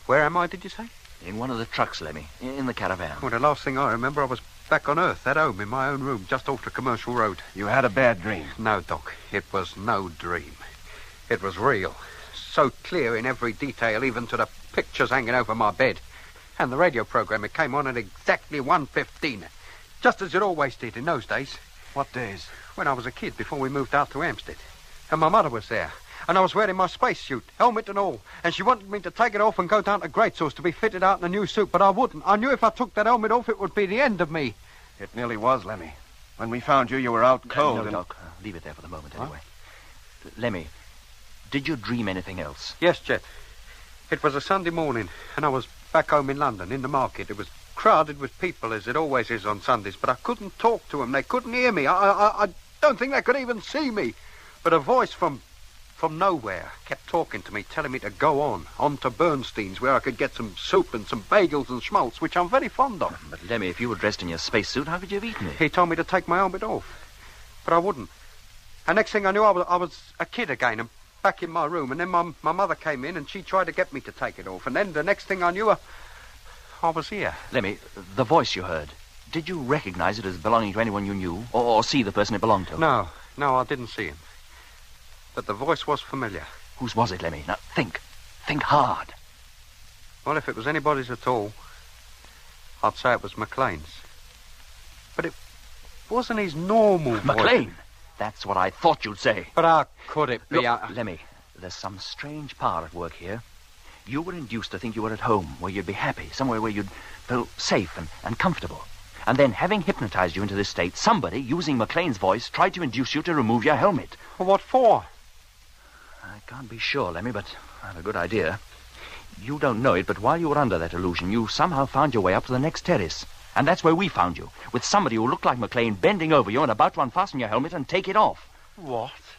Where am I, did you say? In one of the trucks, Lemmy. In the caravan. Well, the last thing I remember, I was back on Earth, at home, in my own room, just off the commercial road. You had a bad dream. No, Doc. It was no dream. It was real. So clear in every detail, even to the pictures hanging over my bed. And the radio program, it came on at exactly 1:15. Just as it always did in those days. What days? When I was a kid, before we moved out to Hampstead. And my mother was there. And I was wearing my spacesuit, helmet and all. And she wanted me to take it off and go down to Great Source to be fitted out in a new suit. But I wouldn't. I knew if I took that helmet off, it would be the end of me. It nearly was, Lemmy. When we found you, you were out cold. No, Doc. Leave it there for the moment, anyway. Lemmy, did you dream anything else? Yes, Jet. It was a Sunday morning, and I was back home in London, in the market. It was crowded with people, as it always is on Sundays, but I couldn't talk to them. They couldn't hear me. I don't think they could even see me. But a voice from nowhere kept talking to me, telling me to go on to Bernstein's, where I could get some soup and some bagels and schmaltz, which I'm very fond of. But, Lemmy, if you were dressed in your spacesuit, how could you have eaten it? He told me to take my helmet off, but I wouldn't. And next thing I knew, I was a kid again, and back in my room, and then my mother came in, and she tried to get me to take it off, and then the next thing I knew, I was here. Lemmy, the voice you heard, did you recognize it as belonging to anyone you knew, or see the person it belonged to? No, I didn't see him. But the voice was familiar. Whose was it, Lemmy? Now, think hard. Well, if it was anybody's at all, I'd say it was McLean's. But it wasn't his normal voice. McLean? That's what I thought you'd say. But how could it be? Look, Lemmy, there's some strange power at work here. You were induced to think you were at home, where you'd be happy, somewhere where you'd feel safe and comfortable. And then, having hypnotized you into this state, somebody, using McLean's voice, tried to induce you to remove your helmet. Well, what for? I can't be sure, Lemmy, but I have a good idea. You don't know it, but while you were under that illusion, you somehow found your way up to the next terrace. And that's where we found you, with somebody who looked like McLean bending over you and about to unfasten your helmet and take it off. What?